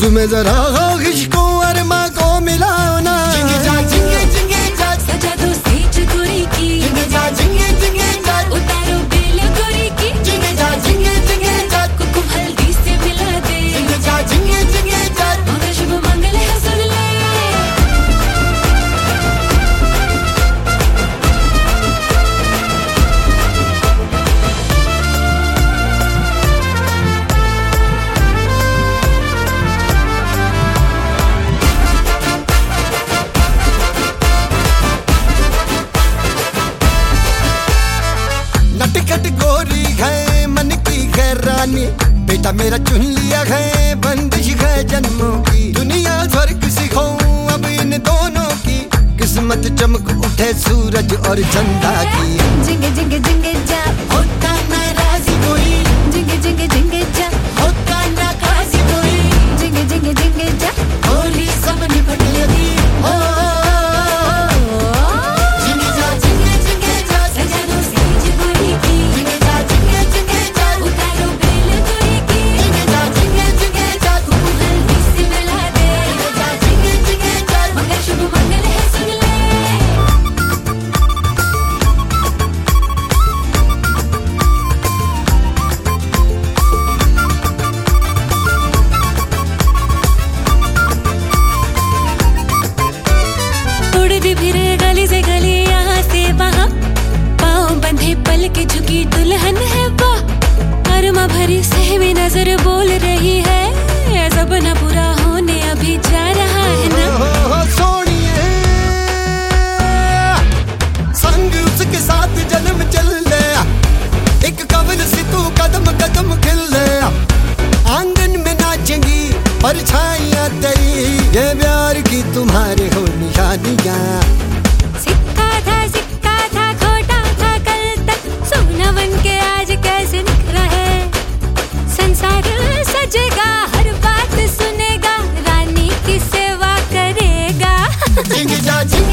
में जरा ख्वाहिश को अरमा को मिलाओ ना। जिंगे जा सजा दो सेज गोरी की। जिंगे जा उतारो बेल गोरी की। जिंगे जा कुकुम हल्दी से मिला दे। मगर शुभ मंगल है सुन ले। नटखट गोरी है मन की खैरानी, बेटा मेरा चुन लिया है बंदिश है जन्मों की। दुनिया स्वर्ग सिखो अब इन दोनों की, किस्मत चमक उठे सूरज और चंदा की। जिंगे जिंगे जिंगे जा होता नाराज कोई, जिंगे जा होता नाकाज कोई। जिंगे जिंगे जा होली सब निपट लगी हो। जिंगे जा सजा दो सेज गोरी की। जिंगे जा उतारो बेल गोरी की। जिंगे जा कुकुम हल्दी से मिला दे। मगर शुभ मंगल है सुन ले। उड़ती फिरे गली से गली यहाँ से वहाँ, पाँव बंधे पल के झुकी दुल्हन है वो। अरमा भरी सहमी नजर बोल रही है, सपना पूरा होने अभी जा रहा है ना। सोनिए संग उसके साथ जन्म चल ले, एक कवल से तू कदम कदम खिल ले। आंगन में नाचेंगी परछाइयां तेरी, ये प्यार की तुम्हारे हो निशानियां। सिक्का था खोटा था कल तक, सोना बन के आज कैसे निखरा है। संसार सजेगा हर बात सुनेगा, रानी की सेवा करेगा। जिंगे जा